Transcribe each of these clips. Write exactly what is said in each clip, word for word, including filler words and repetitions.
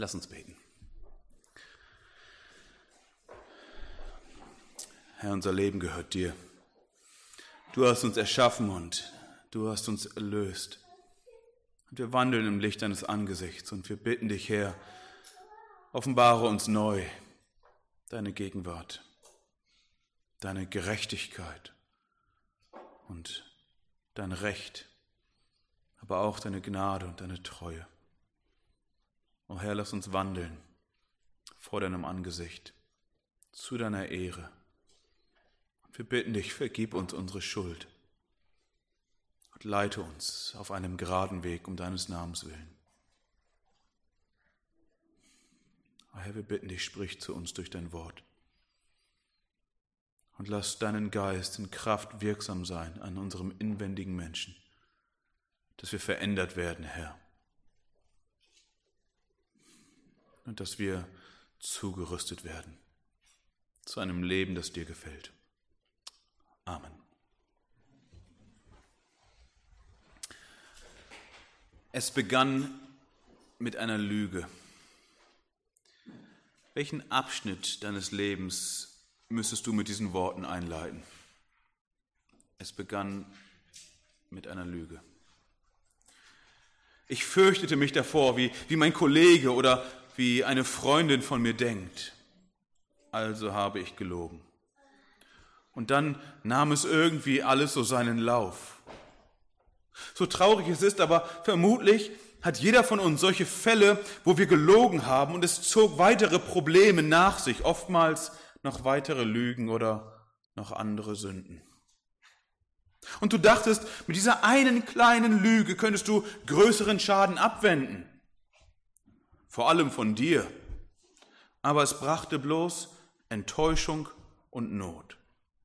Lass uns beten. Herr, unser Leben gehört dir. Du hast uns erschaffen und du hast uns erlöst. Und wir wandeln im Licht deines Angesichts und wir bitten dich, Herr, offenbare uns neu deine Gegenwart, deine Gerechtigkeit und dein Recht, aber auch deine Gnade und deine Treue. O Herr, lass uns wandeln vor deinem Angesicht, zu deiner Ehre. Und wir bitten dich, vergib uns unsere Schuld und leite uns auf einem geraden Weg um deines Namens willen. O Herr, wir bitten dich, sprich zu uns durch dein Wort. Und lass deinen Geist in Kraft wirksam sein an unserem inwendigen Menschen, dass wir verändert werden, Herr. Und dass wir zugerüstet werden zu einem Leben, das dir gefällt. Amen. Es begann mit einer Lüge. Welchen Abschnitt deines Lebens müsstest du mit diesen Worten einleiten? Es begann mit einer Lüge. Ich fürchtete mich davor, wie, wie mein Kollege oder wie eine Freundin von mir denkt. Also habe ich gelogen. Und dann nahm es irgendwie alles so seinen Lauf. So traurig es ist, aber vermutlich hat jeder von uns solche Fälle, wo wir gelogen haben und es zog weitere Probleme nach sich, oftmals noch weitere Lügen oder noch andere Sünden. Und du dachtest, mit dieser einen kleinen Lüge könntest du größeren Schaden abwenden. Vor allem von dir. Aber es brachte bloß Enttäuschung und Not.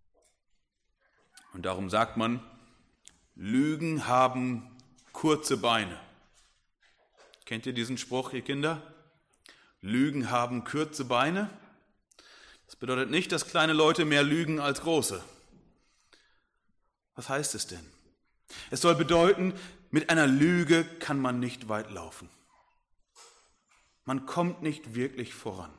Und darum sagt man, Lügen haben kurze Beine. Kennt ihr diesen Spruch, ihr Kinder? Lügen haben kurze Beine. Das bedeutet nicht, dass kleine Leute mehr lügen als große. Was heißt es denn? Es soll bedeuten, mit einer Lüge kann man nicht weit laufen. Man kommt nicht wirklich voran.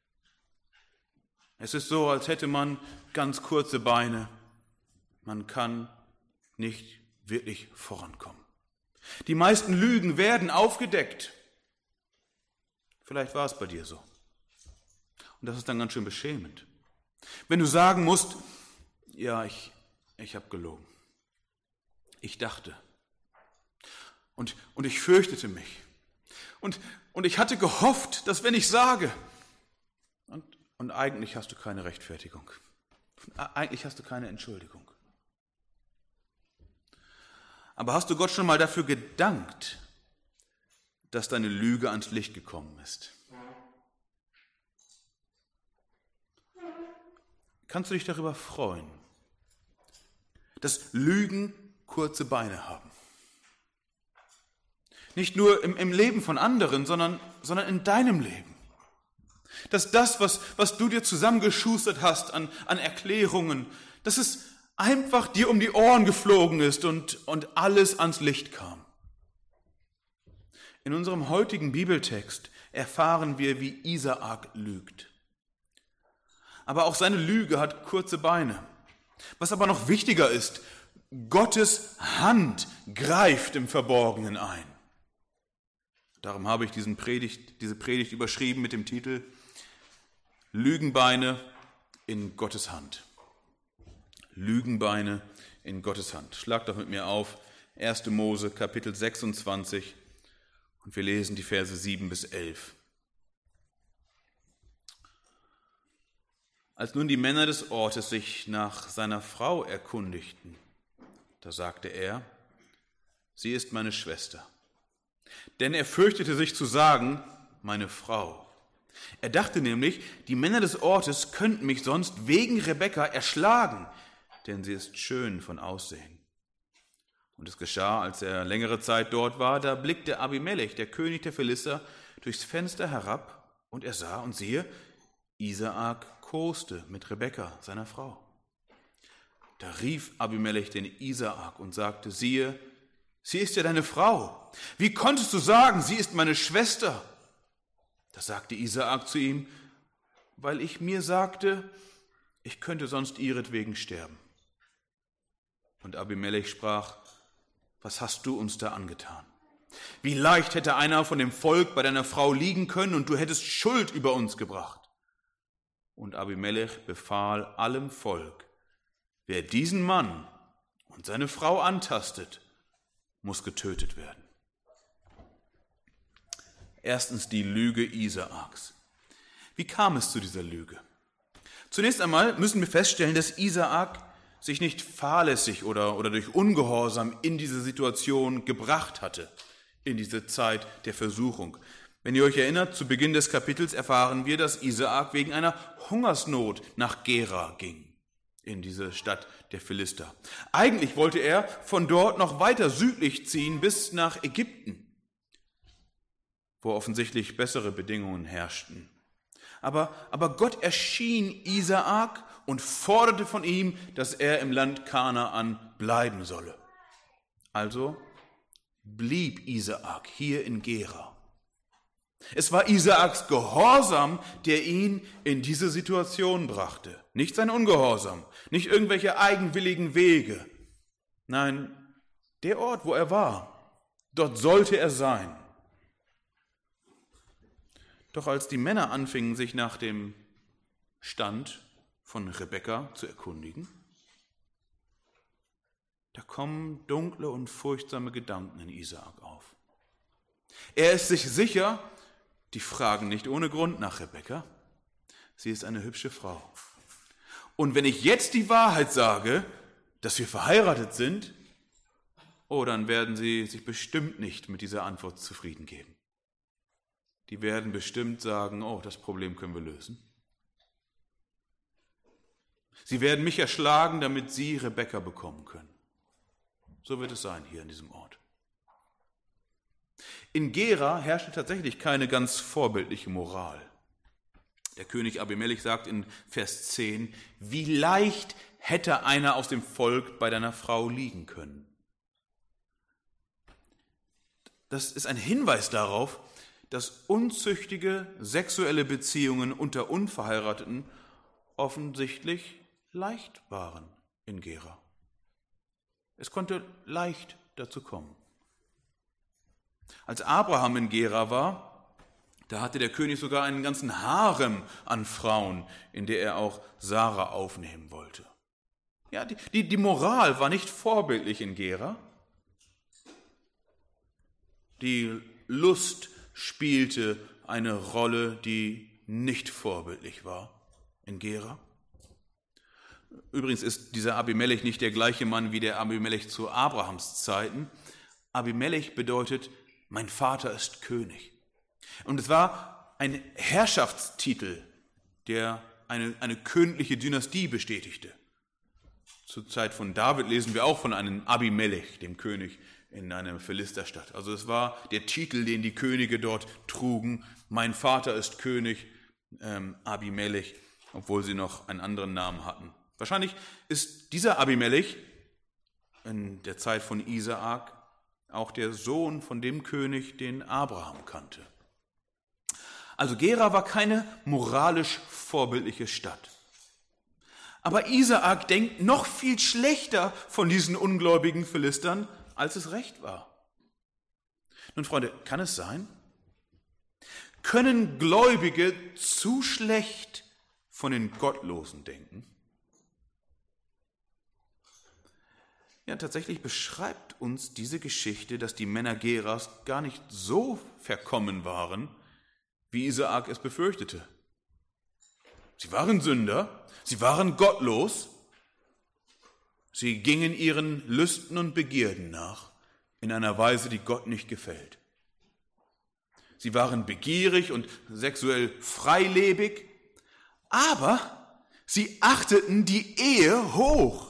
Es ist so, als hätte man ganz kurze Beine. Man kann nicht wirklich vorankommen. Die meisten Lügen werden aufgedeckt. Vielleicht war es bei dir so. Und das ist dann ganz schön beschämend. Wenn du sagen musst, ja, ich, ich habe gelogen. Ich dachte. Und, und ich fürchtete mich. Und, und ich hatte gehofft, dass wenn ich sage, und, und eigentlich hast du keine Rechtfertigung. Eigentlich hast du keine Entschuldigung. Aber hast du Gott schon mal dafür gedankt, dass deine Lüge ans Licht gekommen ist? Kannst du dich darüber freuen, dass Lügen kurze Beine haben? Nicht nur im, im Leben von anderen, sondern, sondern in deinem Leben. Dass das, was, was du dir zusammengeschustert hast an, an Erklärungen, dass es einfach dir um die Ohren geflogen ist und, und alles ans Licht kam. In unserem heutigen Bibeltext erfahren wir, wie Isaak lügt. Aber auch seine Lüge hat kurze Beine. Was aber noch wichtiger ist, Gottes Hand greift im Verborgenen ein. Darum habe ich diesen Predigt, diese Predigt überschrieben mit dem Titel Lügenbeine in Gottes Hand. Lügenbeine in Gottes Hand. Schlag doch mit mir auf, erster Mose, Kapitel sechsundzwanzig, und wir lesen die Verse sieben bis elf. Als nun die Männer des Ortes sich nach seiner Frau erkundigten, da sagte er, sie ist meine Schwester. Denn er fürchtete sich zu sagen, meine Frau. Er dachte nämlich, die Männer des Ortes könnten mich sonst wegen Rebekka erschlagen, denn sie ist schön von Aussehen. Und es geschah, als er längere Zeit dort war, da blickte Abimelech, der König der Philister, durchs Fenster herab, und er sah und siehe, Isaak koste mit Rebekka, seiner Frau. Da rief Abimelech den Isaak und sagte, siehe, sie ist ja deine Frau. Wie konntest du sagen, sie ist meine Schwester? Das sagte Isaak zu ihm, weil ich mir sagte, ich könnte sonst ihretwegen sterben. Und Abimelech sprach, was hast du uns da angetan? Wie leicht hätte einer von dem Volk bei deiner Frau liegen können und du hättest Schuld über uns gebracht. Und Abimelech befahl allem Volk, wer diesen Mann und seine Frau antastet, muss getötet werden. Erstens die Lüge Isaaks. Wie kam es zu dieser Lüge? Zunächst einmal müssen wir feststellen, dass Isaak sich nicht fahrlässig oder, oder durch Ungehorsam in diese Situation gebracht hatte, in diese Zeit der Versuchung. Wenn ihr euch erinnert, zu Beginn des Kapitels erfahren wir, dass Isaak wegen einer Hungersnot nach Gera ging, in diese Stadt der Philister. Eigentlich wollte er von dort noch weiter südlich ziehen bis nach Ägypten, wo offensichtlich bessere Bedingungen herrschten. Aber, aber Gott erschien Isaak und forderte von ihm, dass er im Land Kanaan bleiben solle. Also blieb Isaak hier in Gera. Es war Isaaks Gehorsam, der ihn in diese Situation brachte. Nicht sein Ungehorsam, nicht irgendwelche eigenwilligen Wege. Nein, der Ort, wo er war, dort sollte er sein. Doch als die Männer anfingen, sich nach dem Stand von Rebekka zu erkundigen, da kommen dunkle und furchtsame Gedanken in Isaak auf. Er ist sich sicher, die fragen nicht ohne Grund nach Rebekka. Sie ist eine hübsche Frau. Und wenn ich jetzt die Wahrheit sage, dass wir verheiratet sind, oh, dann werden sie sich bestimmt nicht mit dieser Antwort zufrieden geben. Die werden bestimmt sagen, oh, das Problem können wir lösen. Sie werden mich erschlagen, damit sie Rebekka bekommen können. So wird es sein hier in diesem Ort. In Gera herrschte tatsächlich keine ganz vorbildliche Moral. Der König Abimelech sagt in Vers zehn, wie leicht hätte einer aus dem Volk bei deiner Frau liegen können. Das ist ein Hinweis darauf, dass unzüchtige sexuelle Beziehungen unter Unverheirateten offensichtlich leicht waren in Gera. Es konnte leicht dazu kommen. Als Abraham in Gera war, da hatte der König sogar einen ganzen Harem an Frauen, in der er auch Sarah aufnehmen wollte. Ja, die, die, die Moral war nicht vorbildlich in Gera. Die Lust spielte eine Rolle, die nicht vorbildlich war in Gera. Übrigens ist dieser Abimelech nicht der gleiche Mann wie der Abimelech zu Abrahams Zeiten. Abimelech bedeutet, mein Vater ist König. Und es war ein Herrschaftstitel, der eine, eine königliche Dynastie bestätigte. Zur Zeit von David lesen wir auch von einem Abimelech, dem König in einer Philisterstadt. Also es war der Titel, den die Könige dort trugen. Mein Vater ist König, ähm, Abimelech, obwohl sie noch einen anderen Namen hatten. Wahrscheinlich ist dieser Abimelech in der Zeit von Isaak auch der Sohn von dem König, den Abraham kannte. Also Gera war keine moralisch vorbildliche Stadt. Aber Isaak denkt noch viel schlechter von diesen ungläubigen Philistern, als es recht war. Nun, Freunde, kann es sein? Können Gläubige zu schlecht von den Gottlosen denken? Ja, tatsächlich beschreibt uns diese Geschichte, dass die Männer Geras gar nicht so verkommen waren, wie Isaak es befürchtete. Sie waren Sünder, sie waren gottlos, sie gingen ihren Lüsten und Begierden nach, in einer Weise, die Gott nicht gefällt. Sie waren begierig und sexuell freilebig, aber sie achteten die Ehe hoch.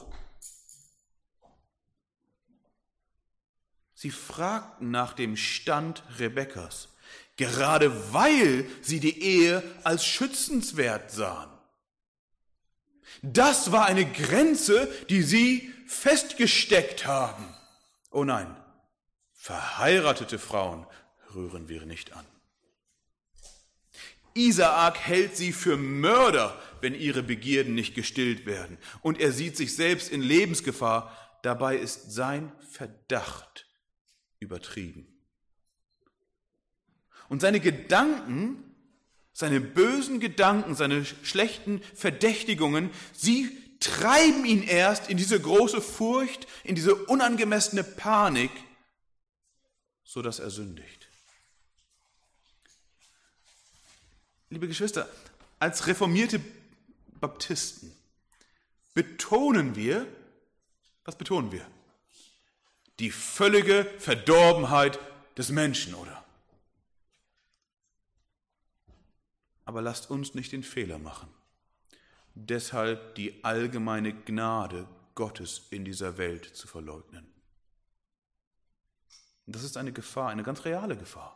Sie fragten nach dem Stand Rebekkas, gerade weil sie die Ehe als schützenswert sahen. Das war eine Grenze, die sie festgesteckt haben. Oh nein, verheiratete Frauen rühren wir nicht an. Isaak hält sie für Mörder, wenn ihre Begierden nicht gestillt werden. Und er sieht sich selbst in Lebensgefahr. Dabei ist sein Verdacht übertrieben. Und seine Gedanken, seine bösen Gedanken, seine schlechten Verdächtigungen, sie treiben ihn erst in diese große Furcht, in diese unangemessene Panik, sodass er sündigt. Liebe Geschwister, als reformierte Baptisten betonen wir, was betonen wir? Die völlige Verdorbenheit des Menschen, oder? Aber lasst uns nicht den Fehler machen, deshalb die allgemeine Gnade Gottes in dieser Welt zu verleugnen. Und das ist eine Gefahr, eine ganz reale Gefahr.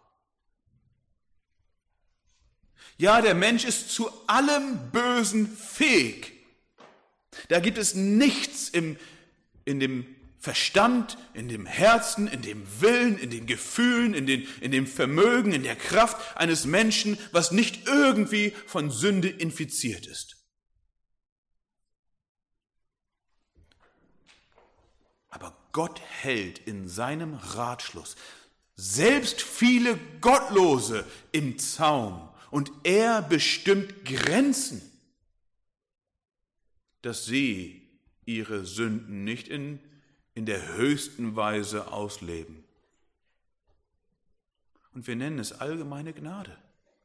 Ja, der Mensch ist zu allem Bösen fähig. Da gibt es nichts im, in dem Verstand, in dem Herzen, in dem Willen, in den Gefühlen, in, den, in dem Vermögen, in der Kraft eines Menschen, was nicht irgendwie von Sünde infiziert ist. Aber Gott hält in seinem Ratschluss selbst viele Gottlose im Zaum und er bestimmt Grenzen, dass sie ihre Sünden nicht in, in der höchsten Weise ausleben. Und wir nennen es allgemeine Gnade.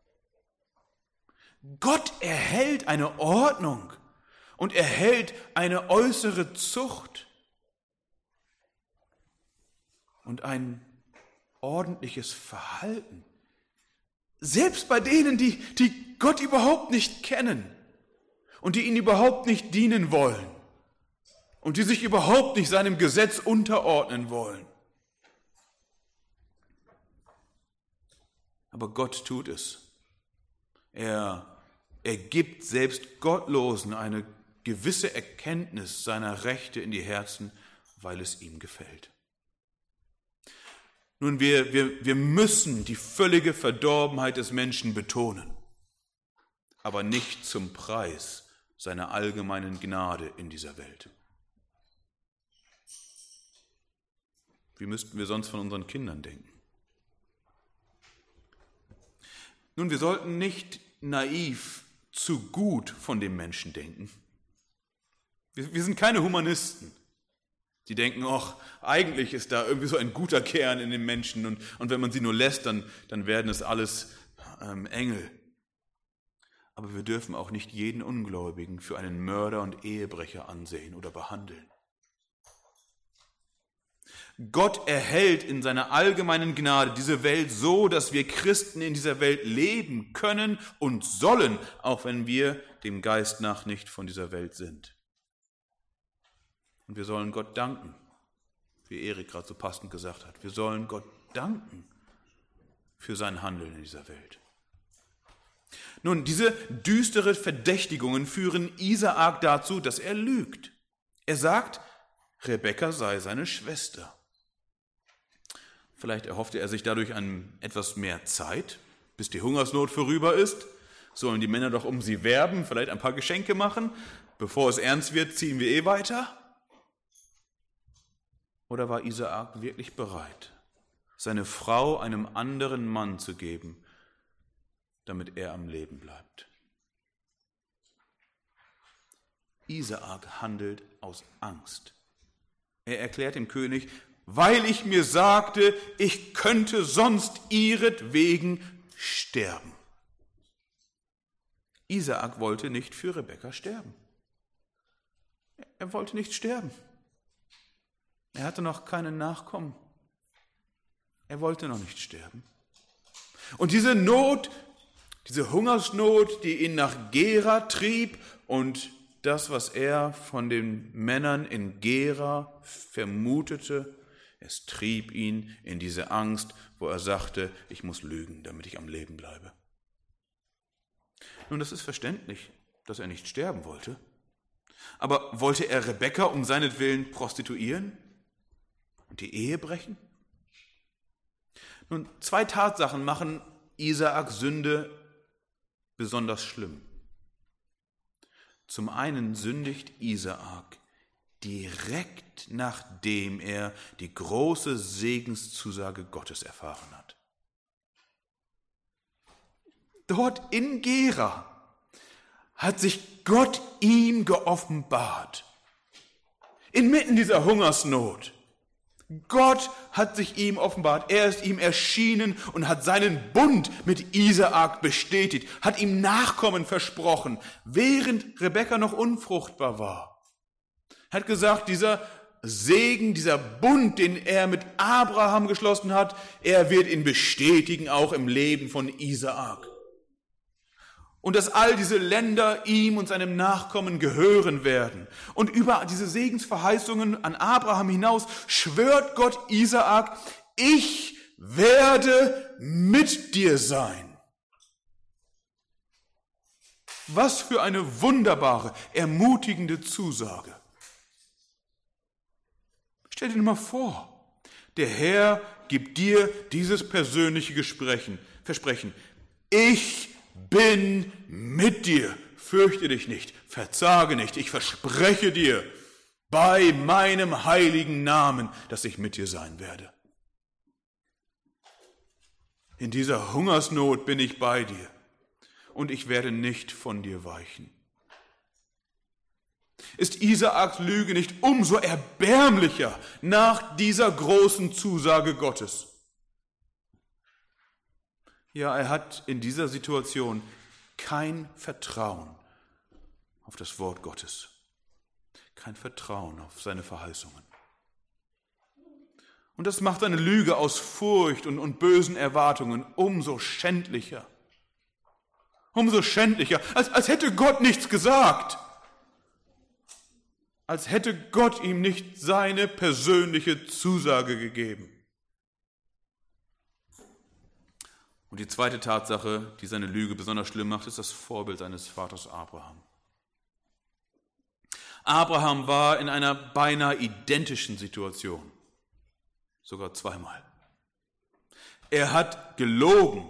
Gott erhält eine Ordnung und erhält eine äußere Zucht und ein ordentliches Verhalten. Selbst bei denen, die, die Gott überhaupt nicht kennen und die ihn überhaupt nicht dienen wollen und die sich überhaupt nicht seinem Gesetz unterordnen wollen. Aber Gott tut es. Er, er gibt selbst Gottlosen eine gewisse Erkenntnis seiner Rechte in die Herzen, weil es ihm gefällt. Nun, wir, wir, wir müssen die völlige Verdorbenheit des Menschen betonen, aber nicht zum Preis seiner allgemeinen Gnade in dieser Welt. Wie müssten wir sonst von unseren Kindern denken? Nun, wir sollten nicht naiv zu gut von dem Menschen denken. Wir, wir sind keine Humanisten. Die denken, ach, eigentlich ist da irgendwie so ein guter Kern in den Menschen und, und wenn man sie nur lässt, dann, dann werden es alles ähm, Engel. Aber wir dürfen auch nicht jeden Ungläubigen für einen Mörder und Ehebrecher ansehen oder behandeln. Gott erhält in seiner allgemeinen Gnade diese Welt so, dass wir Christen in dieser Welt leben können und sollen, auch wenn wir dem Geist nach nicht von dieser Welt sind. Und wir sollen Gott danken, wie Erik gerade so passend gesagt hat. Wir sollen Gott danken für sein Handeln in dieser Welt. Nun, diese düstere Verdächtigungen führen Isaak dazu, dass er lügt. Er sagt, Rebekka sei seine Schwester. Vielleicht erhoffte er sich dadurch an etwas mehr Zeit, bis die Hungersnot vorüber ist. Sollen die Männer doch um sie werben, vielleicht ein paar Geschenke machen. Bevor es ernst wird, ziehen wir eh weiter. Oder war Isaak wirklich bereit, seine Frau einem anderen Mann zu geben, damit er am Leben bleibt? Isaak handelt aus Angst. Er erklärt dem König, weil ich mir sagte, ich könnte sonst ihretwegen sterben. Isaak wollte nicht für Rebekka sterben. Er wollte nicht sterben. Er hatte noch keine Nachkommen. Er wollte noch nicht sterben. Und diese Not, diese Hungersnot, die ihn nach Gera trieb und das, was er von den Männern in Gera vermutete, es trieb ihn in diese Angst, wo er sagte, ich muss lügen, damit ich am Leben bleibe. Nun, das ist verständlich, dass er nicht sterben wollte. Aber wollte er Rebekka um seinetwillen prostituieren und die Ehe brechen? Nun, zwei Tatsachen machen Isaaks Sünde besonders schlimm. Zum einen sündigt Isaak direkt nachdem er die große Segenszusage Gottes erfahren hat. Dort in Gera hat sich Gott ihm geoffenbart. Inmitten dieser Hungersnot. Gott hat sich ihm offenbart. Er ist ihm erschienen und hat seinen Bund mit Isaak bestätigt, hat ihm Nachkommen versprochen, während Rebekka noch unfruchtbar war. Er hat gesagt, dieser Segen, dieser Bund, den er mit Abraham geschlossen hat, er wird ihn bestätigen, auch im Leben von Isaak. Und dass all diese Länder ihm und seinem Nachkommen gehören werden. Und über diese Segensverheißungen an Abraham hinaus schwört Gott Isaak, ich werde mit dir sein. Was für eine wunderbare, ermutigende Zusage. Stell dir mal vor, der Herr gibt dir dieses persönliche Versprechen. Versprechen. Ich bin mit dir. Fürchte dich nicht, verzage nicht. Ich verspreche dir bei meinem heiligen Namen, dass ich mit dir sein werde. In dieser Hungersnot bin ich bei dir und ich werde nicht von dir weichen. Ist Isaaks Lüge nicht umso erbärmlicher nach dieser großen Zusage Gottes? Ja, er hat in dieser Situation kein Vertrauen auf das Wort Gottes, kein Vertrauen auf seine Verheißungen. Und das macht seine Lüge aus Furcht und, und bösen Erwartungen umso schändlicher. Umso schändlicher, als, als hätte Gott nichts gesagt. Als hätte Gott ihm nicht seine persönliche Zusage gegeben. Und die zweite Tatsache, die seine Lüge besonders schlimm macht, ist das Vorbild seines Vaters Abraham. Abraham war in einer beinahe identischen Situation, sogar zweimal. Er hat gelogen,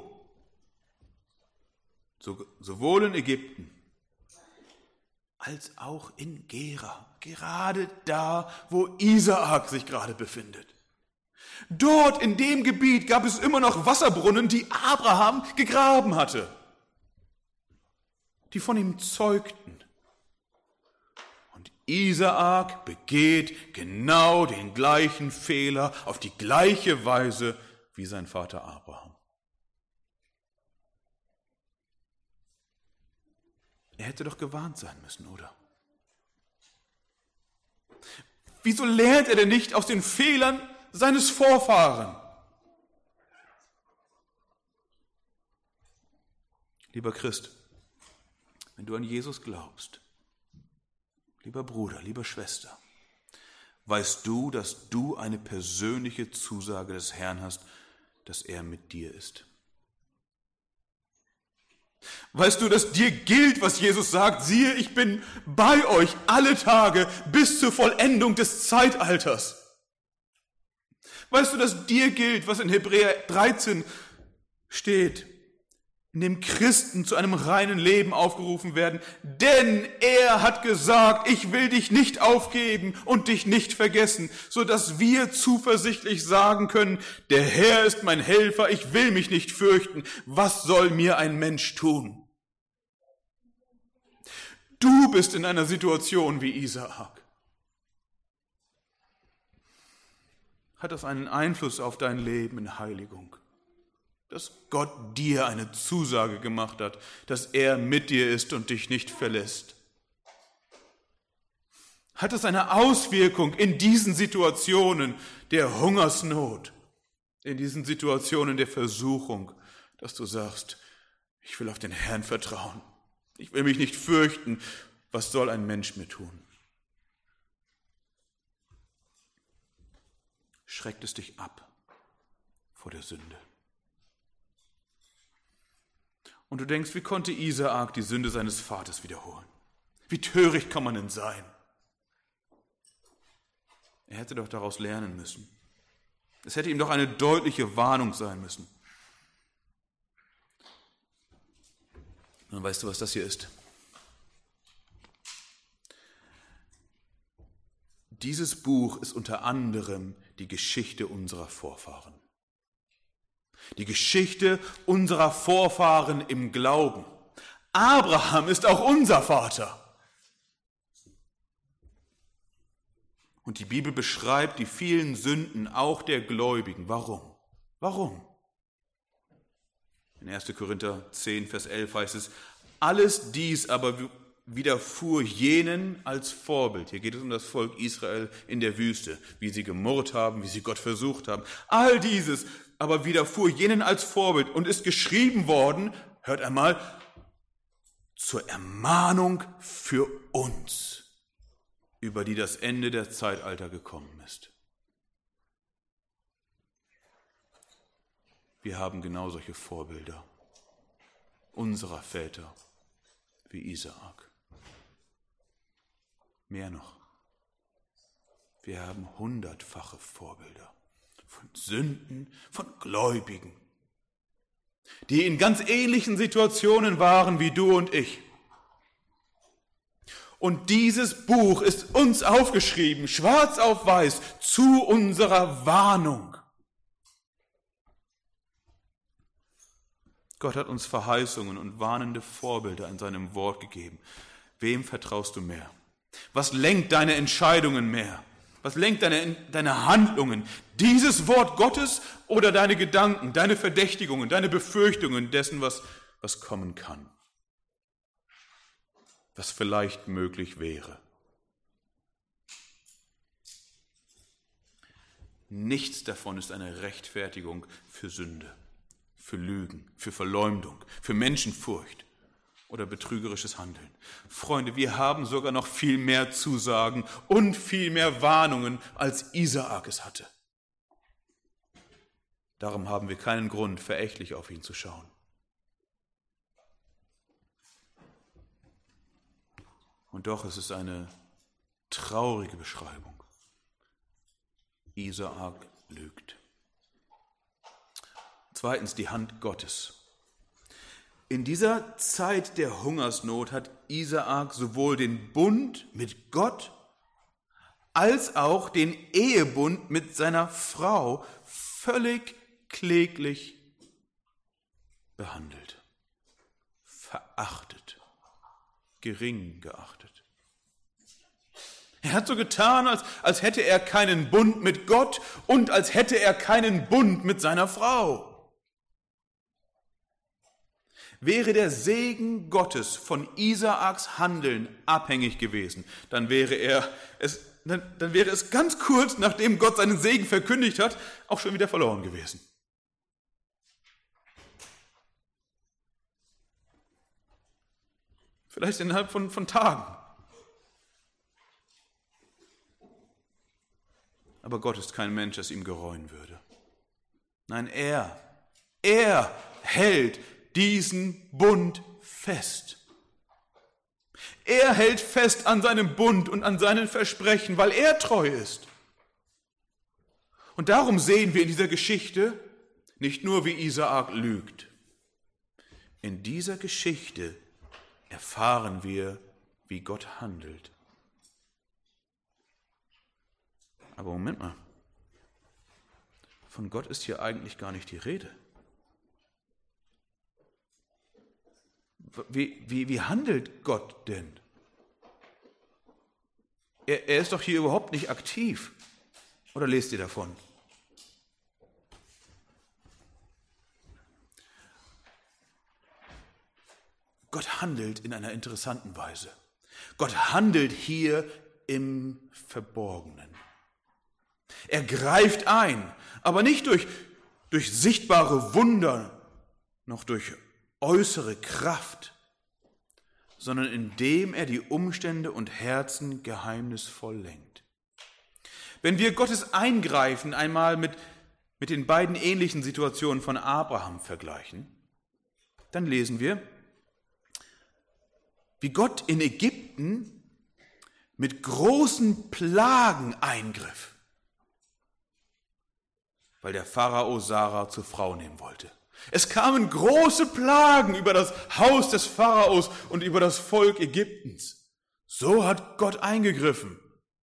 sowohl in Ägypten als auch in Gera, gerade da, wo Isaak sich gerade befindet. Dort in dem Gebiet gab es immer noch Wasserbrunnen, die Abraham gegraben hatte, die von ihm zeugten. Und Isaak begeht genau den gleichen Fehler auf die gleiche Weise wie sein Vater Abraham. Er hätte doch gewarnt sein müssen, oder? Wieso lernt er denn nicht aus den Fehlern seines Vorfahren? Lieber Christ, wenn du an Jesus glaubst, lieber Bruder, liebe Schwester, weißt du, dass du eine persönliche Zusage des Herrn hast, dass er mit dir ist. Weißt du, dass dir gilt, was Jesus sagt, siehe, ich bin bei euch alle Tage bis zur Vollendung des Zeitalters. Weißt du, dass dir gilt, was in Hebräer dreizehn steht, in dem Christen zu einem reinen Leben aufgerufen werden, denn er hat gesagt, ich will dich nicht aufgeben und dich nicht vergessen, so dass wir zuversichtlich sagen können, der Herr ist mein Helfer, ich will mich nicht fürchten, was soll mir ein Mensch tun? Du bist in einer Situation wie Isaak. Hat das einen Einfluss auf dein Leben in Heiligung? Dass Gott dir eine Zusage gemacht hat, dass er mit dir ist und dich nicht verlässt. Hat es eine Auswirkung in diesen Situationen der Hungersnot, in diesen Situationen der Versuchung, dass du sagst, ich will auf den Herrn vertrauen, ich will mich nicht fürchten, was soll ein Mensch mir tun? Schreckt es dich ab vor der Sünde? Und du denkst, wie konnte Isaak die Sünde seines Vaters wiederholen? Wie töricht kann man denn sein? Er hätte doch daraus lernen müssen. Es hätte ihm doch eine deutliche Warnung sein müssen. Und weißt du, was das hier ist? Dieses Buch ist unter anderem die Geschichte unserer Vorfahren. Die Geschichte unserer Vorfahren im Glauben. Abraham ist auch unser Vater. Und die Bibel beschreibt die vielen Sünden auch der Gläubigen. Warum? Warum? In erster Korinther zehn, Vers elf heißt es, alles dies aber widerfuhr jenen als Vorbild. Hier geht es um das Volk Israel in der Wüste, wie sie gemurrt haben, wie sie Gott versucht haben. All dieses aber widerfuhr jenen als Vorbild und ist geschrieben worden, hört einmal, zur Ermahnung für uns, über die das Ende der Zeitalter gekommen ist. Wir haben genau solche Vorbilder unserer Väter wie Isaak. Mehr noch, wir haben hundertfache Vorbilder von Sünden, von Gläubigen, die in ganz ähnlichen Situationen waren wie du und ich. Und dieses Buch ist uns aufgeschrieben, schwarz auf weiß, zu unserer Warnung. Gott hat uns Verheißungen und warnende Vorbilder in seinem Wort gegeben. Wem vertraust du mehr? Was lenkt deine Entscheidungen mehr? Was lenkt deine, deine Handlungen? Dieses Wort Gottes oder deine Gedanken, deine Verdächtigungen, deine Befürchtungen dessen, was, was kommen kann? Was vielleicht möglich wäre? Nichts davon ist eine Rechtfertigung für Sünde, für Lügen, für Verleumdung, für Menschenfurcht oder betrügerisches Handeln. Freunde, wir haben sogar noch viel mehr Zusagen und viel mehr Warnungen, als Isaak es hatte. Darum haben wir keinen Grund, verächtlich auf ihn zu schauen. Und doch ist es eine traurige Beschreibung. Isaak lügt. Zweitens die Hand Gottes. In dieser Zeit der Hungersnot hat Isaak sowohl den Bund mit Gott als auch den Ehebund mit seiner Frau völlig kläglich behandelt, verachtet, gering geachtet. Er hat so getan, als, als hätte er keinen Bund mit Gott und als hätte er keinen Bund mit seiner Frau. Wäre der Segen Gottes von Isaaks Handeln abhängig gewesen, dann wäre er es, dann, dann wäre es ganz kurz, nachdem Gott seinen Segen verkündigt hat, auch schon wieder verloren gewesen. Vielleicht innerhalb von, von Tagen. Aber Gott ist kein Mensch, das ihm gereuen würde. Nein, er, er hält diesen Bund fest. Er hält fest an seinem Bund und an seinen Versprechen, weil er treu ist. Und darum sehen wir in dieser Geschichte nicht nur, wie Isaak lügt. In dieser Geschichte erfahren wir, wie Gott handelt. Aber Moment mal, von Gott ist hier eigentlich gar nicht die Rede. Wie, wie, wie handelt Gott denn? Er, er ist doch hier überhaupt nicht aktiv. Oder lest ihr davon? Gott handelt in einer interessanten Weise. Gott handelt hier im Verborgenen. Er greift ein, aber nicht durch, durch sichtbare Wunder, noch durch äußere Kraft, sondern indem er die Umstände und Herzen geheimnisvoll lenkt. Wenn wir Gottes Eingreifen einmal mit, mit den beiden ähnlichen Situationen von Abraham vergleichen, dann lesen wir, wie Gott in Ägypten mit großen Plagen eingriff, weil der Pharao Sarah zur Frau nehmen wollte. Es kamen große Plagen über das Haus des Pharaos und über das Volk Ägyptens. So hat Gott eingegriffen.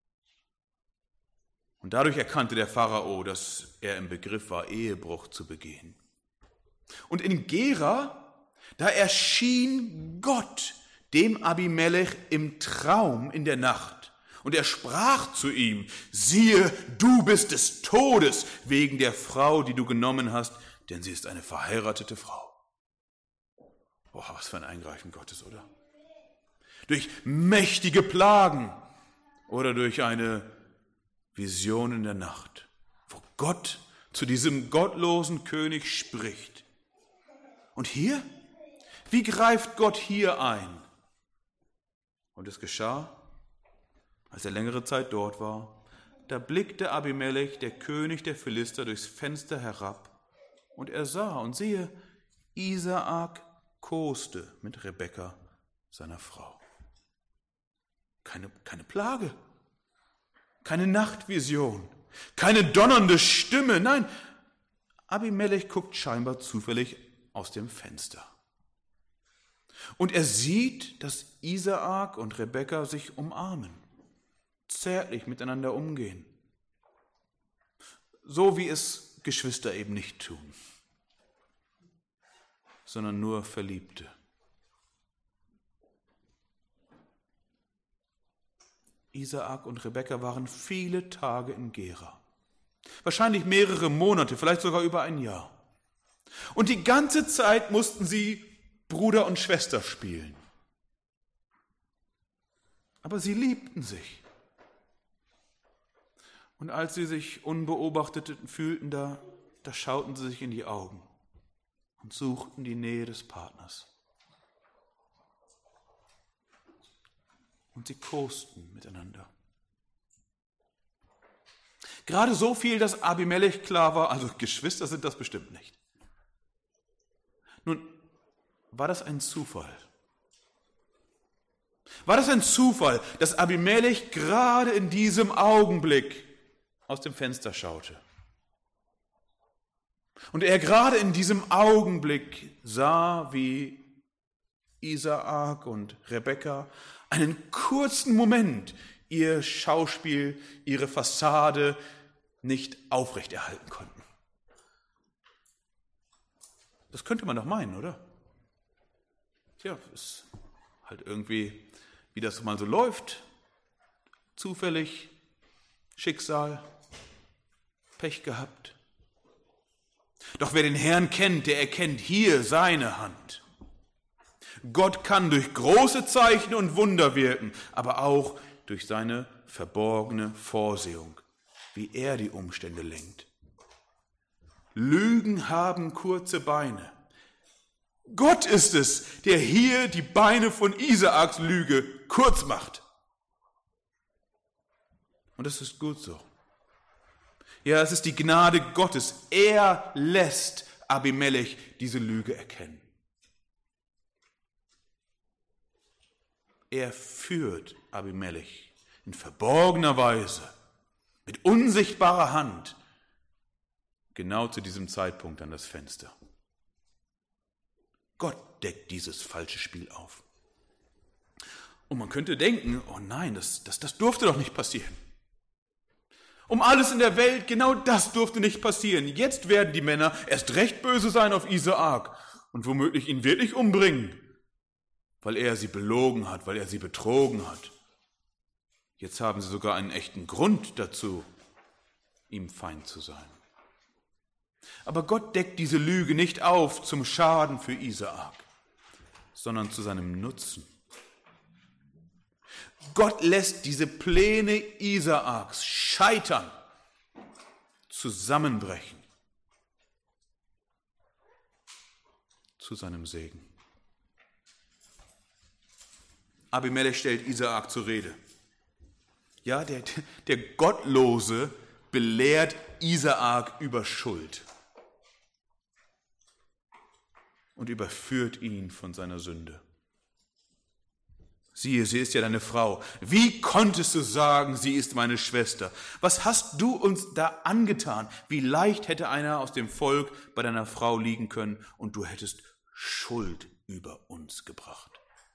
Und dadurch erkannte der Pharao, dass er im Begriff war, Ehebruch zu begehen. Und in Gera, da erschien Gott dem Abimelech im Traum in der Nacht. Und er sprach zu ihm, siehe, du bist des Todes wegen der Frau, die du genommen hast, denn sie ist eine verheiratete Frau. Boah, was für ein Eingreifen Gottes, oder? Durch mächtige Plagen oder durch eine Vision in der Nacht, wo Gott zu diesem gottlosen König spricht. Und hier? Wie greift Gott hier ein? Und es geschah, als er längere Zeit dort war, da blickte Abimelech, der König der Philister, durchs Fenster herab, und er sah, und siehe, Isaak koste mit Rebekka, seiner Frau. Keine, keine Plage, keine Nachtvision, keine donnernde Stimme, nein, Abimelech guckt scheinbar zufällig aus dem Fenster. Und er sieht, dass Isaak und Rebekka sich umarmen, zärtlich miteinander umgehen, so wie es Geschwister eben nicht tun, sondern nur Verliebte. Isaak und Rebekka waren viele Tage in Gera, wahrscheinlich mehrere Monate, vielleicht sogar über ein Jahr. Und die ganze Zeit mussten sie Bruder und Schwester spielen. Aber sie liebten sich. Und als sie sich unbeobachtet fühlten, da, da schauten sie sich in die Augen und suchten die Nähe des Partners. Und sie kosten miteinander. Gerade so viel, dass Abimelech klar war, also Geschwister sind das bestimmt nicht. Nun, war das ein Zufall? War das ein Zufall, dass Abimelech gerade in diesem Augenblick aus dem Fenster schaute? Und er gerade in diesem Augenblick sah, wie Isaak und Rebekka einen kurzen Moment ihr Schauspiel, ihre Fassade nicht aufrechterhalten konnten. Das könnte man doch meinen, oder? Tja, ist halt irgendwie, wie das mal so läuft. Zufällig, Schicksal, Pech gehabt. Doch wer den Herrn kennt, der erkennt hier seine Hand. Gott kann durch große Zeichen und Wunder wirken, aber auch durch seine verborgene Vorsehung, wie er die Umstände lenkt. Lügen haben kurze Beine. Gott ist es, der hier die Beine von Isaaks Lüge kurz macht. Und das ist gut so. Ja, es ist die Gnade Gottes. Er lässt Abimelech diese Lüge erkennen. Er führt Abimelech in verborgener Weise, mit unsichtbarer Hand, genau zu diesem Zeitpunkt an das Fenster. Gott deckt dieses falsche Spiel auf. Und man könnte denken, oh nein, das, das, das durfte doch nicht passieren. Um alles in der Welt, genau das durfte nicht passieren. Jetzt werden die Männer erst recht böse sein auf Isaak und womöglich ihn wirklich umbringen, weil er sie belogen hat, weil er sie betrogen hat. Jetzt haben sie sogar einen echten Grund dazu, ihm Feind zu sein. Aber Gott deckt diese Lüge nicht auf zum Schaden für Isaak, sondern zu seinem Nutzen. Gott lässt diese Pläne Isaaks scheitern, zusammenbrechen, zu seinem Segen. Abimelech stellt Isaak zur Rede. Ja, der, der Gottlose belehrt Isaak über Schuld und überführt ihn von seiner Sünde. Siehe, sie ist ja deine Frau. Wie konntest du sagen, sie ist meine Schwester? Was hast du uns da angetan? Wie leicht hätte einer aus dem Volk bei deiner Frau liegen können und du hättest Schuld über uns gebracht.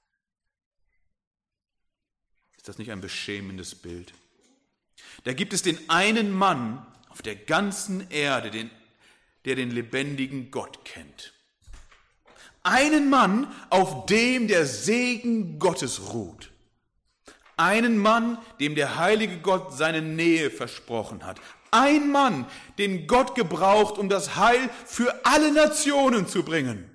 Ist das nicht ein beschämendes Bild? Da gibt es den einen Mann auf der ganzen Erde, den, der den lebendigen Gott kennt. Einen Mann, auf dem der Segen Gottes ruht. Einen Mann, dem der heilige Gott seine Nähe versprochen hat. Ein Mann, den Gott gebraucht, um das Heil für alle Nationen zu bringen.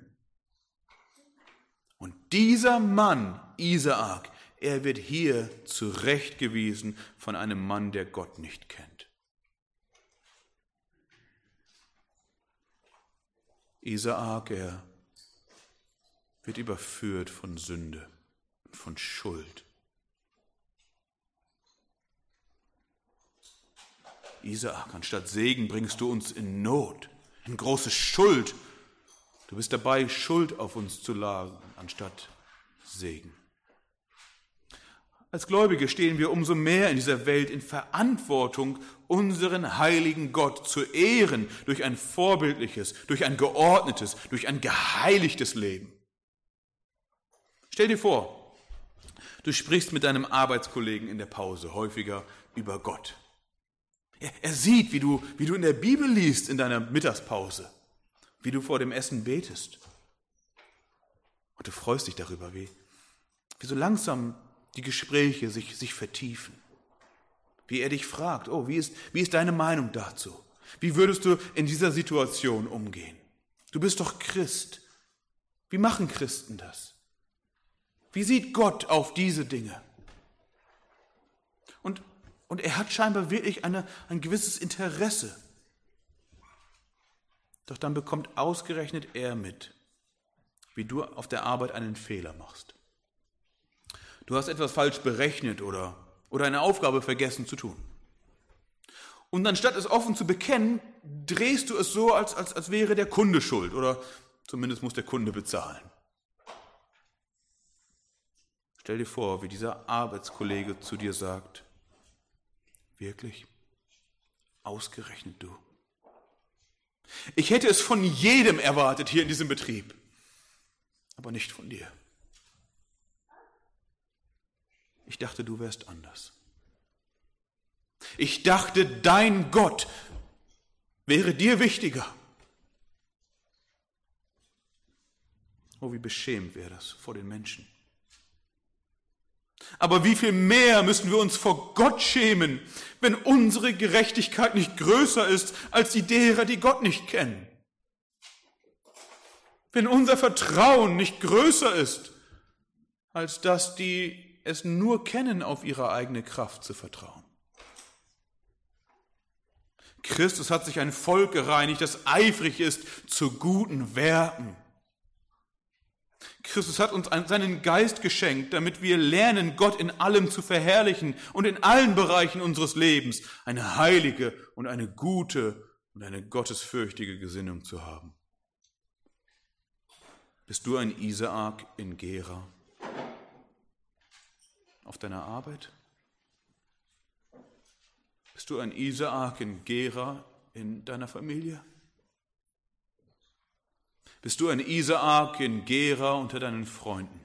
Und dieser Mann, Isaak, er wird hier zurechtgewiesen von einem Mann, der Gott nicht kennt. Isaak, er wird überführt von Sünde und von Schuld. Isaak, anstatt Segen bringst du uns in Not, in große Schuld. Du bist dabei, Schuld auf uns zu laden, anstatt Segen. Als Gläubige stehen wir umso mehr in dieser Welt in Verantwortung, unseren heiligen Gott zu ehren durch ein vorbildliches, durch ein geordnetes, durch ein geheiligtes Leben. Stell dir vor, du sprichst mit deinem Arbeitskollegen in der Pause häufiger über Gott. Er, er sieht, wie du, wie du in der Bibel liest in deiner Mittagspause, wie du vor dem Essen betest. Und du freust dich darüber, wie, wie so langsam die Gespräche sich, sich vertiefen. Wie er dich fragt, oh, wie ist, wie ist deine Meinung dazu? Wie würdest du in dieser Situation umgehen? Du bist doch Christ. Wie machen Christen das? Wie sieht Gott auf diese Dinge? Und, und er hat scheinbar wirklich eine, ein gewisses Interesse. Doch dann bekommt ausgerechnet er mit, wie du auf der Arbeit einen Fehler machst. Du hast etwas falsch berechnet oder, oder eine Aufgabe vergessen zu tun. Und anstatt es offen zu bekennen, drehst du es so, als, als, als wäre der Kunde schuld oder zumindest muss der Kunde bezahlen. Stell dir vor, wie dieser Arbeitskollege zu dir sagt, wirklich? Ausgerechnet du? Ich hätte es von jedem erwartet hier in diesem Betrieb, aber nicht von dir. Ich dachte, du wärst anders. Ich dachte, dein Gott wäre dir wichtiger. Oh, wie beschämend wäre das vor den Menschen. Aber wie viel mehr müssen wir uns vor Gott schämen, wenn unsere Gerechtigkeit nicht größer ist als die derer, die Gott nicht kennen. Wenn unser Vertrauen nicht größer ist als das, die es nur kennen, auf ihre eigene Kraft zu vertrauen. Christus hat sich ein Volk gereinigt, das eifrig ist zu guten Werken. Christus hat uns seinen Geist geschenkt, damit wir lernen, Gott in allem zu verherrlichen und in allen Bereichen unseres Lebens eine heilige und eine gute und eine gottesfürchtige Gesinnung zu haben. Bist du ein Isaak in Gera? Auf deiner Arbeit? Bist du ein Isaak in Gera in deiner Familie? Bist du ein Isaak in Gera unter deinen Freunden?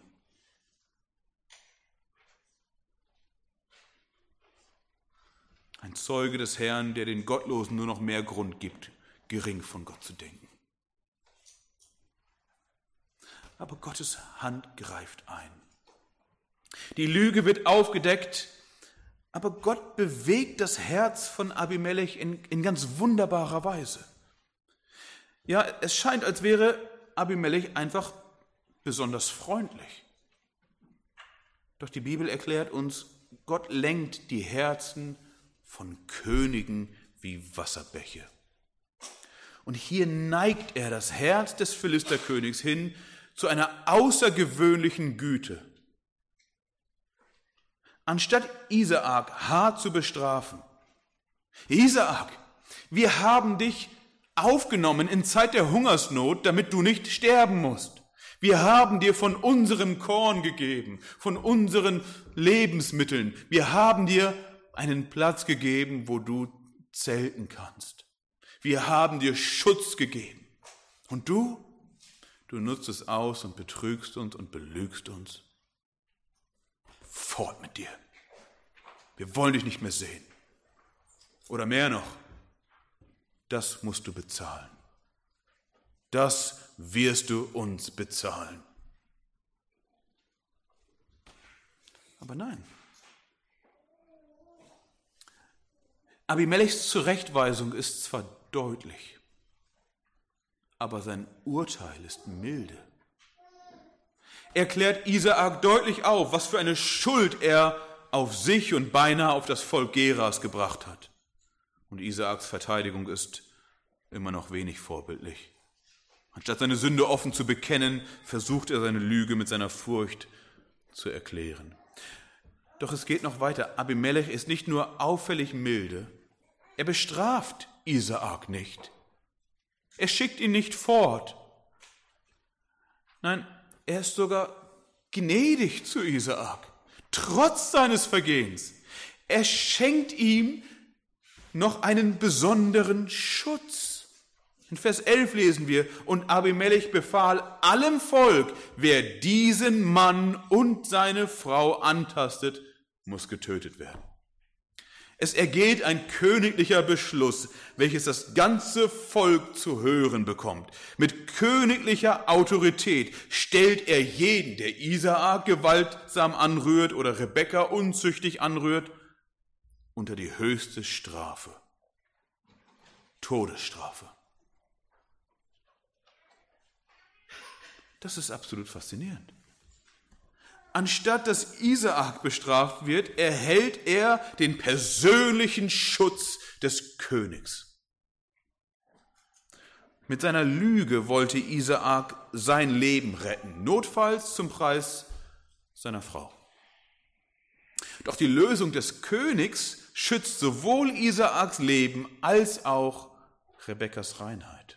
Ein Zeuge des Herrn, der den Gottlosen nur noch mehr Grund gibt, gering von Gott zu denken. Aber Gottes Hand greift ein. Die Lüge wird aufgedeckt, aber Gott bewegt das Herz von Abimelech in, in ganz wunderbarer Weise. Ja, es scheint, als wäre Abimelech einfach besonders freundlich. Doch die Bibel erklärt uns, Gott lenkt die Herzen von Königen wie Wasserbäche. Und hier neigt er das Herz des Philisterkönigs hin zu einer außergewöhnlichen Güte. Anstatt Isaak hart zu bestrafen, Isaak, wir haben dich aufgenommen in Zeit der Hungersnot, damit du nicht sterben musst. Wir haben dir von unserem Korn gegeben, von unseren Lebensmitteln. Wir haben dir einen Platz gegeben, wo du zelten kannst. Wir haben dir Schutz gegeben. Und du, du nutzt es aus und betrügst uns und belügst uns. Fort mit dir. Wir wollen dich nicht mehr sehen. Oder mehr noch, das musst du bezahlen. Das wirst du uns bezahlen. Aber nein. Abimelechs Zurechtweisung ist zwar deutlich, aber sein Urteil ist milde. Er klärt Isaak deutlich auf, was für eine Schuld er auf sich und beinahe auf das Volk Geras gebracht hat. Und Isaaks Verteidigung ist immer noch wenig vorbildlich. Anstatt seine Sünde offen zu bekennen, versucht er seine Lüge mit seiner Furcht zu erklären. Doch es geht noch weiter. Abimelech ist nicht nur auffällig milde, er bestraft Isaak nicht. Er schickt ihn nicht fort. Nein, er ist sogar gnädig zu Isaak, trotz seines Vergehens. Er schenkt ihm noch einen besonderen Schutz. In Vers elf lesen wir, und Abimelech befahl allem Volk, wer diesen Mann und seine Frau antastet, muss getötet werden. Es ergeht ein königlicher Beschluss, welches das ganze Volk zu hören bekommt. Mit königlicher Autorität stellt er jeden, der Isaak gewaltsam anrührt oder Rebekka unzüchtig anrührt, unter die höchste Strafe, Todesstrafe. Das ist absolut faszinierend. Anstatt dass Isaak bestraft wird, erhält er den persönlichen Schutz des Königs. Mit seiner Lüge wollte Isaak sein Leben retten, notfalls zum Preis seiner Frau. Doch die Lösung des Königs schützt sowohl Isaaks Leben als auch Rebekkas Reinheit.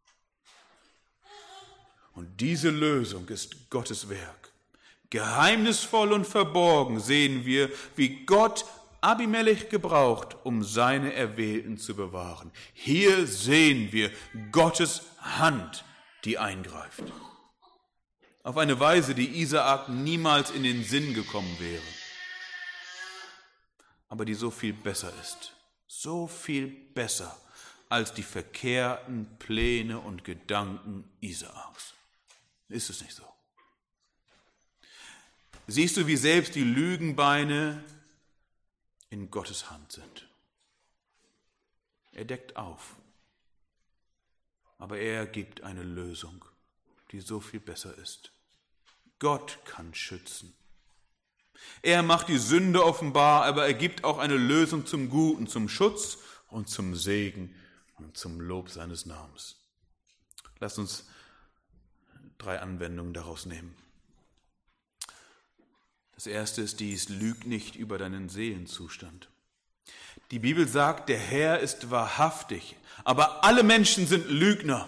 Und diese Lösung ist Gottes Werk. Geheimnisvoll und verborgen sehen wir, wie Gott Abimelech gebraucht, um seine Erwählten zu bewahren. Hier sehen wir Gottes Hand, die eingreift. Auf eine Weise, die Isaak niemals in den Sinn gekommen wäre. Aber die so viel besser ist. So viel besser als die verkehrten Pläne und Gedanken Isaaks. Ist es nicht so? Siehst du, wie selbst die Lügenbeine in Gottes Hand sind? Er deckt auf, aber er gibt eine Lösung, die so viel besser ist. Gott kann schützen. Er macht die Sünde offenbar, aber er gibt auch eine Lösung zum Guten, zum Schutz und zum Segen und zum Lob seines Namens. Lasst uns drei Anwendungen daraus nehmen. Das erste ist dies: Lüg nicht über deinen Seelenzustand. Die Bibel sagt, der Herr ist wahrhaftig, aber alle Menschen sind Lügner.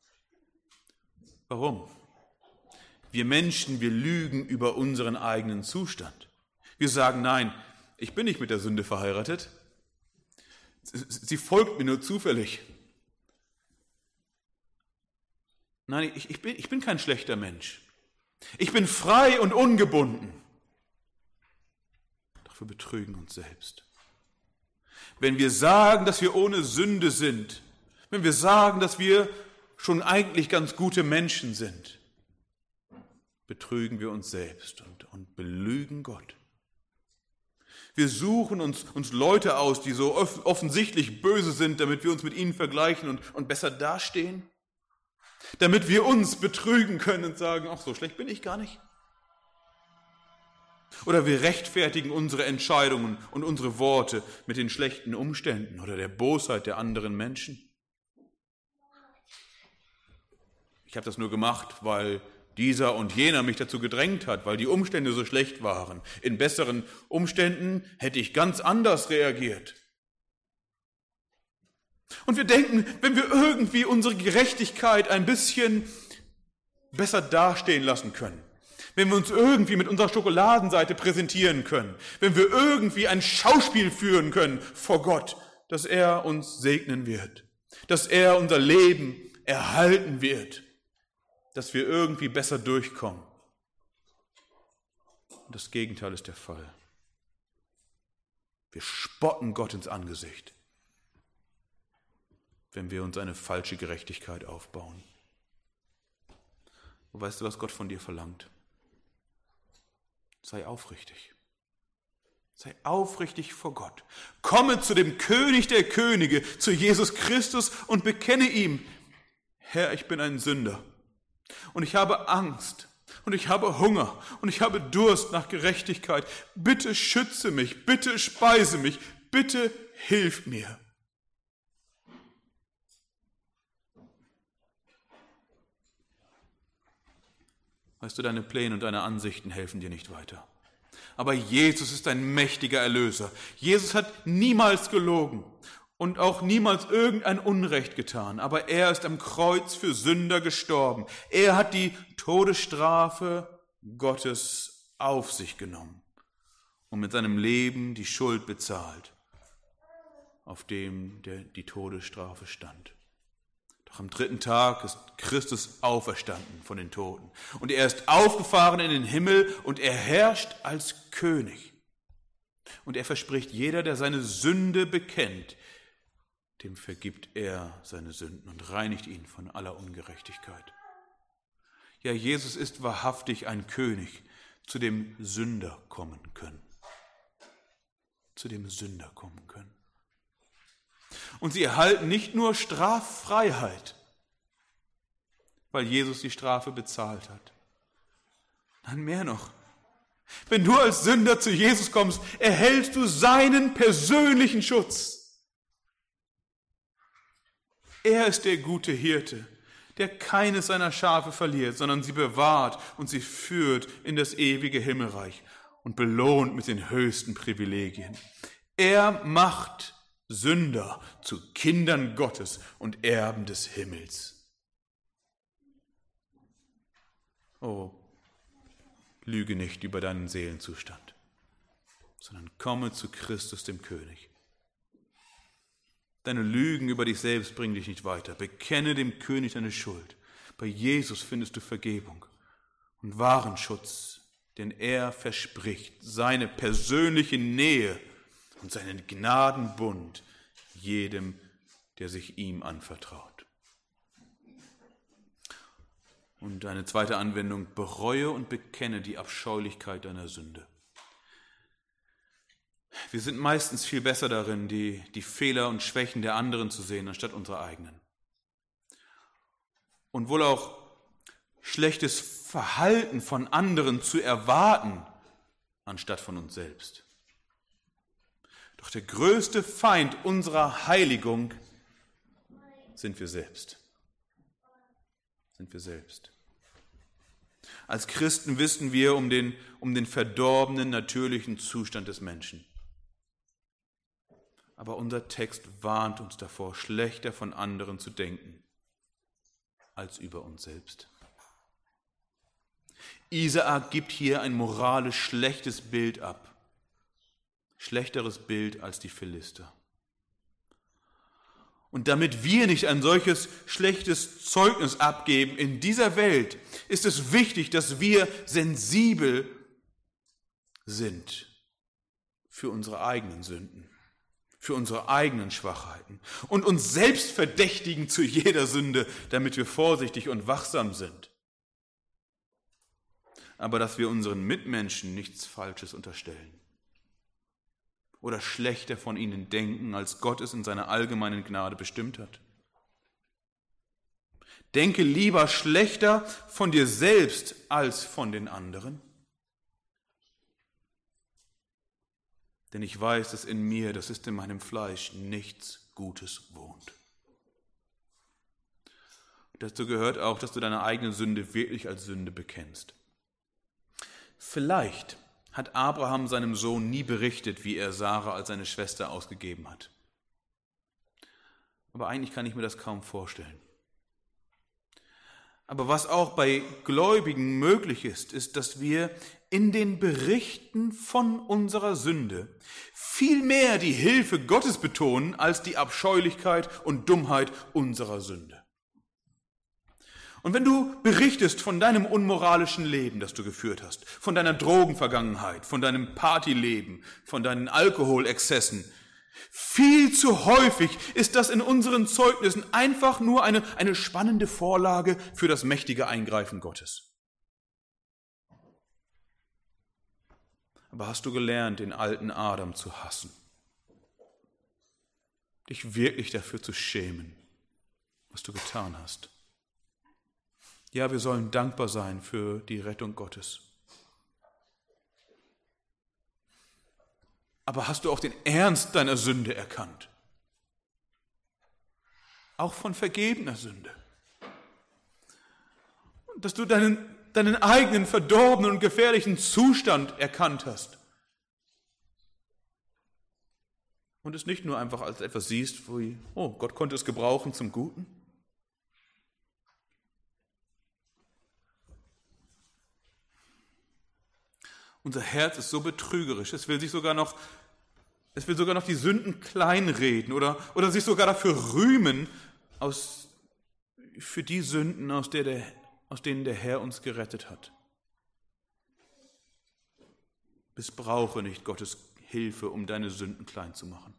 Warum? Wir Menschen, wir lügen über unseren eigenen Zustand. Wir sagen, nein, ich bin nicht mit der Sünde verheiratet. Sie folgt mir nur zufällig. Nein, ich, ich, bin, ich bin kein schlechter Mensch. Ich bin frei und ungebunden. Doch wir betrügen uns selbst. Wenn wir sagen, dass wir ohne Sünde sind, wenn wir sagen, dass wir schon eigentlich ganz gute Menschen sind, betrügen wir uns selbst und, und belügen Gott. Wir suchen uns, uns Leute aus, die so off- offensichtlich böse sind, damit wir uns mit ihnen vergleichen und, und besser dastehen. Damit wir uns betrügen können und sagen, ach, so schlecht bin ich gar nicht. Oder wir rechtfertigen unsere Entscheidungen und unsere Worte mit den schlechten Umständen oder der Bosheit der anderen Menschen. Ich habe das nur gemacht, weil dieser und jener mich dazu gedrängt hat, weil die Umstände so schlecht waren. In besseren Umständen hätte ich ganz anders reagiert. Und wir denken, wenn wir irgendwie unsere Gerechtigkeit ein bisschen besser dastehen lassen können, wenn wir uns irgendwie mit unserer Schokoladenseite präsentieren können, wenn wir irgendwie ein Schauspiel führen können vor Gott, dass er uns segnen wird, dass er unser Leben erhalten wird, dass wir irgendwie besser durchkommen. Und das Gegenteil ist der Fall. Wir spotten Gott ins Angesicht, wenn wir uns eine falsche Gerechtigkeit aufbauen. Und weißt du, was Gott von dir verlangt? Sei aufrichtig. Sei aufrichtig vor Gott. Komme zu dem König der Könige, zu Jesus Christus und bekenne ihm, Herr, ich bin ein Sünder und ich habe Angst und ich habe Hunger und ich habe Durst nach Gerechtigkeit. Bitte schütze mich, bitte speise mich, bitte hilf mir. Weißt du, deine Pläne und deine Ansichten helfen dir nicht weiter. Aber Jesus ist ein mächtiger Erlöser. Jesus hat niemals gelogen und auch niemals irgendein Unrecht getan. Aber er ist am Kreuz für Sünder gestorben. Er hat die Todesstrafe Gottes auf sich genommen und mit seinem Leben die Schuld bezahlt, auf dem der, die Todesstrafe stand. Doch am dritten Tag ist Christus auferstanden von den Toten. Und er ist aufgefahren in den Himmel und er herrscht als König. Und er verspricht, jeder, der seine Sünde bekennt, dem vergibt er seine Sünden und reinigt ihn von aller Ungerechtigkeit. Ja, Jesus ist wahrhaftig ein König, zu dem Sünder kommen können. Zu dem Sünder kommen können. Und sie erhalten nicht nur Straffreiheit, weil Jesus die Strafe bezahlt hat. Nein, mehr noch. Wenn du als Sünder zu Jesus kommst, erhältst du seinen persönlichen Schutz. Er ist der gute Hirte, der keines seiner Schafe verliert, sondern sie bewahrt und sie führt in das ewige Himmelreich und belohnt mit den höchsten Privilegien. Er macht Sünder zu Kindern Gottes und Erben des Himmels. Oh, lüge nicht über deinen Seelenzustand, sondern komme zu Christus, dem König. Deine Lügen über dich selbst bringen dich nicht weiter. Bekenne dem König deine Schuld. Bei Jesus findest du Vergebung und wahren Schutz, denn er verspricht seine persönliche Nähe und seinen Gnadenbund jedem, der sich ihm anvertraut. Und eine zweite Anwendung: Bereue und bekenne die Abscheulichkeit deiner Sünde. Wir sind meistens viel besser darin, die, die Fehler und Schwächen der anderen zu sehen, anstatt unsere eigenen. Und wohl auch schlechtes Verhalten von anderen zu erwarten, anstatt von uns selbst. Doch der größte Feind unserer Heiligung sind wir selbst. Sind wir selbst. Als Christen wissen wir um den, um den verdorbenen, natürlichen Zustand des Menschen. Aber unser Text warnt uns davor, schlechter von anderen zu denken, als über uns selbst. Isaak gibt hier ein moralisch schlechtes Bild ab. Schlechteres Bild als die Philister. Und damit wir nicht ein solches schlechtes Zeugnis abgeben in dieser Welt, ist es wichtig, dass wir sensibel sind für unsere eigenen Sünden, für unsere eigenen Schwachheiten und uns selbst verdächtigen zu jeder Sünde, damit wir vorsichtig und wachsam sind. Aber dass wir unseren Mitmenschen nichts Falsches unterstellen oder schlechter von ihnen denken, als Gott es in seiner allgemeinen Gnade bestimmt hat. Denke lieber schlechter von dir selbst als von den anderen. Denn ich weiß, dass in mir, das ist in meinem Fleisch, nichts Gutes wohnt. Dazu gehört auch, dass du deine eigene Sünde wirklich als Sünde bekennst. Vielleicht hat Abraham seinem Sohn nie berichtet, wie er Sarah als seine Schwester ausgegeben hat. Aber eigentlich kann ich mir das kaum vorstellen. Aber was auch bei Gläubigen möglich ist, ist, dass wir in den Berichten von unserer Sünde viel mehr die Hilfe Gottes betonen als die Abscheulichkeit und Dummheit unserer Sünde. Und wenn du berichtest von deinem unmoralischen Leben, das du geführt hast, von deiner Drogenvergangenheit, von deinem Partyleben, von deinen Alkoholexzessen, viel zu häufig ist das in unseren Zeugnissen einfach nur eine, eine spannende Vorlage für das mächtige Eingreifen Gottes. Aber hast du gelernt, den alten Adam zu hassen? Dich wirklich dafür zu schämen, was du getan hast? Ja, wir sollen dankbar sein für die Rettung Gottes. Aber hast du auch den Ernst deiner Sünde erkannt? Auch von vergebener Sünde. Dass du deinen, deinen eigenen verdorbenen und gefährlichen Zustand erkannt hast. Und es nicht nur einfach als etwas siehst, wie, oh, Gott konnte es gebrauchen zum Guten. Unser Herz ist so betrügerisch, es will sich sogar noch, es will sogar noch die Sünden kleinreden oder, oder sich sogar dafür rühmen, aus, für die Sünden, aus, der der, aus denen der Herr uns gerettet hat. Missbrauche nicht Gottes Hilfe, um deine Sünden klein zu machen,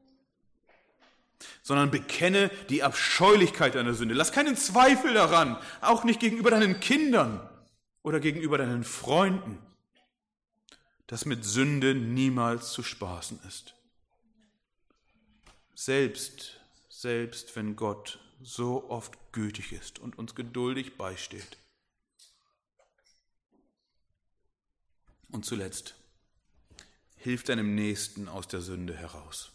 sondern bekenne die Abscheulichkeit deiner Sünde. Lass keinen Zweifel daran, auch nicht gegenüber deinen Kindern oder gegenüber deinen Freunden, dass mit Sünde niemals zu spaßen ist. Selbst, selbst wenn Gott so oft gütig ist und uns geduldig beisteht. Und zuletzt, hilf deinem Nächsten aus der Sünde heraus.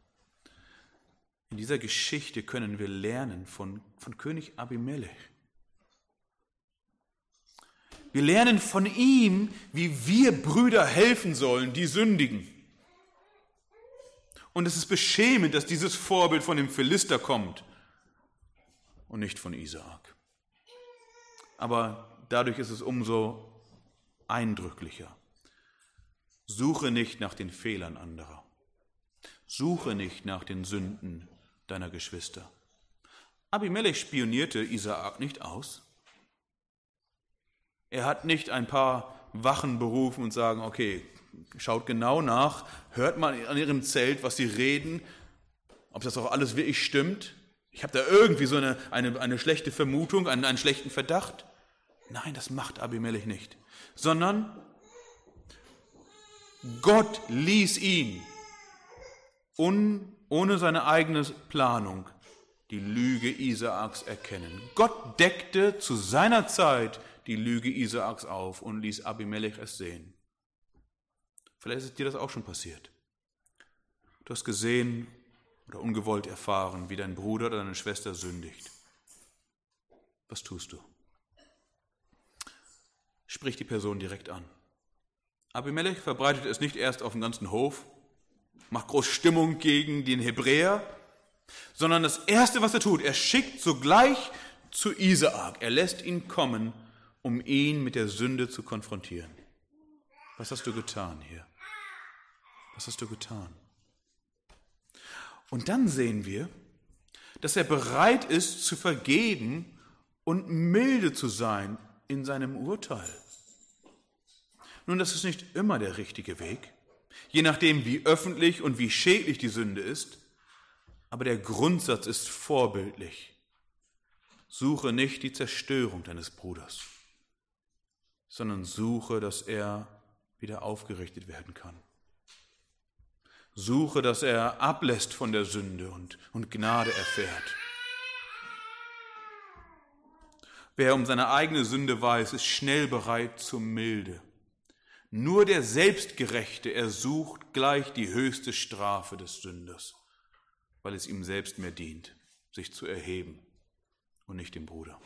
In dieser Geschichte können wir lernen von, von König Abimelech. Wir lernen von ihm, wie wir Brüder helfen sollen, die sündigen. Und es ist beschämend, dass dieses Vorbild von dem Philister kommt und nicht von Isaak. Aber dadurch ist es umso eindrücklicher. Suche nicht nach den Fehlern anderer. Suche nicht nach den Sünden deiner Geschwister. Abimelech spionierte Isaak nicht aus. Er hat nicht ein paar Wachen berufen und sagen, okay, schaut genau nach, hört mal an ihrem Zelt, was sie reden, ob das auch alles wirklich stimmt. Ich habe da irgendwie so eine, eine, eine schlechte Vermutung, einen, einen schlechten Verdacht. Nein, das macht Abimelech nicht, sondern Gott ließ ihn un, ohne seine eigene Planung die Lüge Isaaks erkennen. Gott deckte zu seiner Zeit die Lüge Isaaks auf und ließ Abimelech es sehen. Vielleicht ist dir das auch schon passiert. Du hast gesehen oder ungewollt erfahren, wie dein Bruder oder deine Schwester sündigt. Was tust du? Sprich die Person direkt an. Abimelech verbreitet es nicht erst auf dem ganzen Hof, macht groß Stimmung gegen den Hebräer, sondern das Erste, was er tut, er schickt sogleich zu Isaak. Er lässt ihn kommen, um ihn mit der Sünde zu konfrontieren. Was hast du getan hier? Was hast du getan? Und dann sehen wir, dass er bereit ist zu vergeben und milde zu sein in seinem Urteil. Nun, das ist nicht immer der richtige Weg, je nachdem, wie öffentlich und wie schädlich die Sünde ist, aber der Grundsatz ist vorbildlich. Suche nicht die Zerstörung deines Bruders, sondern suche, dass er wieder aufgerichtet werden kann. Suche, dass er ablässt von der Sünde und, und Gnade erfährt. Wer um seine eigene Sünde weiß, ist schnell bereit zur Milde. Nur der Selbstgerechte ersucht gleich die höchste Strafe des Sünders, weil es ihm selbst mehr dient, sich zu erheben und nicht dem Bruder.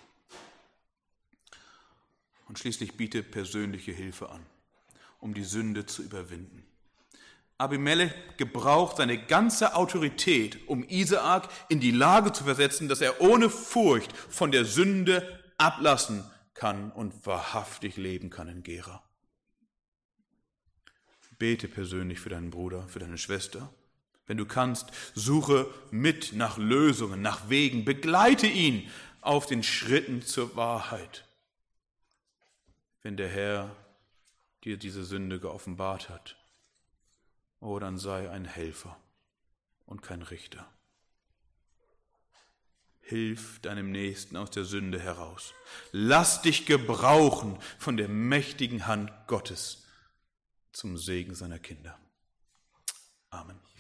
Und schließlich biete persönliche Hilfe an, um die Sünde zu überwinden. Abimelech gebraucht seine ganze Autorität, um Isaak in die Lage zu versetzen, dass er ohne Furcht von der Sünde ablassen kann und wahrhaftig leben kann in Gera. Bete persönlich für deinen Bruder, für deine Schwester. Wenn du kannst, suche mit nach Lösungen, nach Wegen, begleite ihn auf den Schritten zur Wahrheit. Wenn der Herr dir diese Sünde geoffenbart hat, oh, dann sei ein Helfer und kein Richter. Hilf deinem Nächsten aus der Sünde heraus. Lass dich gebrauchen von der mächtigen Hand Gottes zum Segen seiner Kinder. Amen.